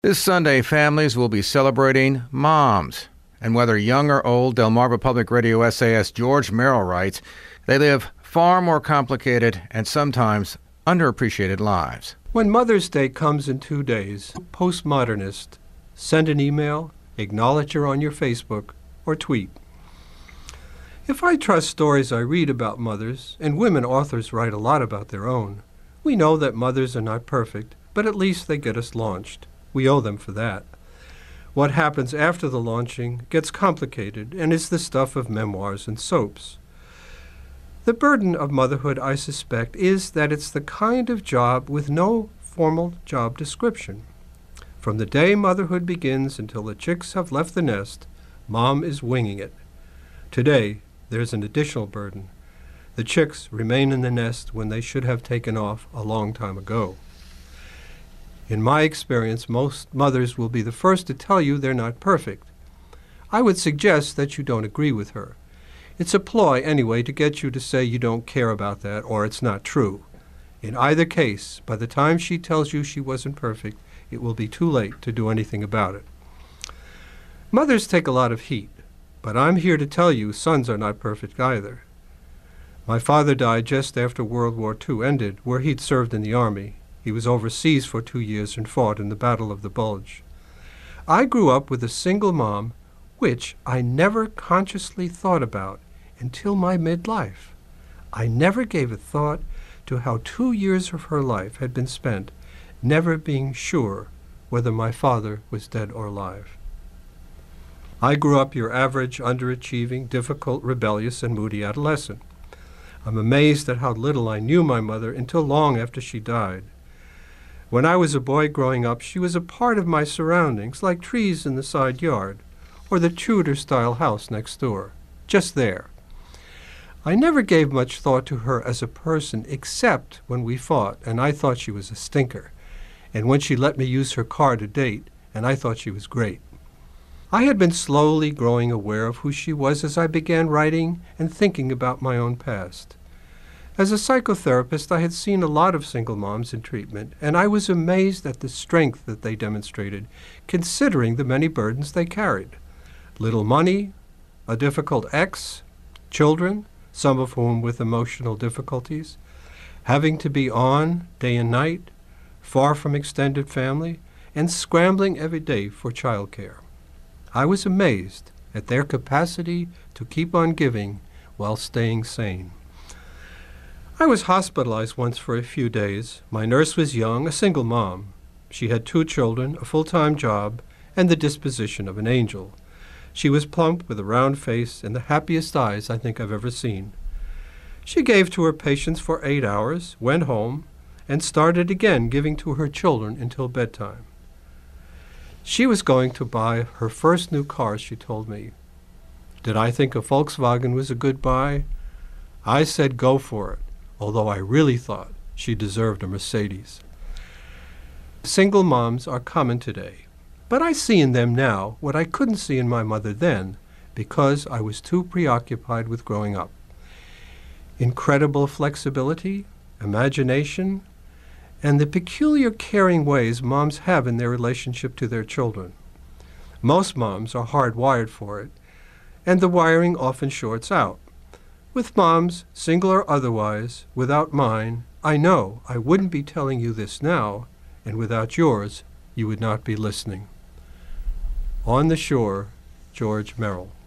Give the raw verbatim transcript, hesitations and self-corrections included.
This Sunday, families will be celebrating moms. And whether young or old, Delmarva Public Radio S A S George Merrill writes, they live far more complicated and sometimes underappreciated lives. When Mother's Day comes in two days, postmodernist, send an email, acknowledge her on your Facebook, or tweet. If I trust stories I read about mothers, and women authors write a lot about their own, we know that mothers are not perfect, but at least they get us launched. We owe them for that. What happens after the launching gets complicated and is the stuff of memoirs and soaps. The burden of motherhood, I suspect, is that it's the kind of job with no formal job description. From the day motherhood begins until the chicks have left the nest, mom is winging it. Today, there's an additional burden. The chicks remain in the nest when they should have taken off a long time ago. In my experience, most mothers will be the first to tell you they're not perfect. I would suggest that you don't agree with her. It's a ploy, anyway, to get you to say you don't care about that or it's not true. In either case, by the time she tells you she wasn't perfect, it will be too late to do anything about it. Mothers take a lot of heat, but I'm here to tell you sons are not perfect either. My father died just after World War Two ended, where he'd served in the Army. He was overseas for two years and fought in the Battle of the Bulge. I grew up with a single mom, which I never consciously thought about until my midlife. I never gave a thought to how two years of her life had been spent, never being sure whether my father was dead or alive. I grew up your average, underachieving, difficult, rebellious, and moody adolescent. I'm amazed at how little I knew my mother until long after she died. When I was a boy growing up, she was a part of my surroundings, like trees in the side yard, or the Tudor-style house next door, just there. I never gave much thought to her as a person, except when we fought, and I thought she was a stinker, and when she let me use her car to date, and I thought she was great. I had been slowly growing aware of who she was as I began writing and thinking about my own past. As a psychotherapist, I had seen a lot of single moms in treatment, and I was amazed at the strength that they demonstrated, considering the many burdens they carried. Little money, a difficult ex, children, some of whom with emotional difficulties, having to be on day and night, far from extended family, and scrambling every day for childcare. I was amazed at their capacity to keep on giving while staying sane. I was hospitalized once for a few days. My nurse was young, a single mom. She had two children, a full-time job, and the disposition of an angel. She was plump with a round face and the happiest eyes I think I've ever seen. She gave to her patients for eight hours, went home, and started again giving to her children until bedtime. She was going to buy her first new car, she told me. Did I think a Volkswagen was a good buy? I said go for it, although I really thought she deserved a Mercedes. Single moms are common today, but I see in them now what I couldn't see in my mother then because I was too preoccupied with growing up. Incredible flexibility, imagination, and the peculiar caring ways moms have in their relationship to their children. Most moms are hardwired for it, and the wiring often shorts out. With moms, single or otherwise, without mine, I know I wouldn't be telling you this now, and without yours, you would not be listening. On the Shore, George Merrill.